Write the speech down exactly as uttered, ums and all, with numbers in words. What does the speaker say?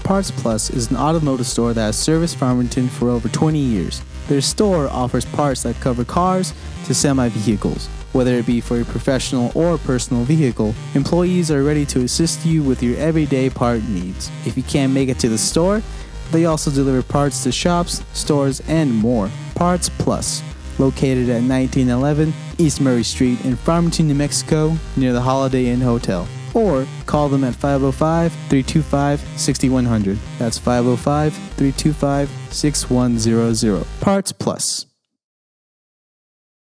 Parts Plus is an automotive store that has serviced Farmington for over twenty years. Their store offers parts that cover cars to semi-vehicles. Whether it be for your professional or personal vehicle, employees are ready to assist you with your everyday part needs. If you can't make it to the store, they also deliver parts to shops, stores, and more. Parts Plus, located at nineteen eleven East Murray Street in Farmington, New Mexico, near the Holiday Inn Hotel. Or call them at five oh five, three two five, six one zero zero. That's five oh five, three two five, six one zero zero. Parts Plus.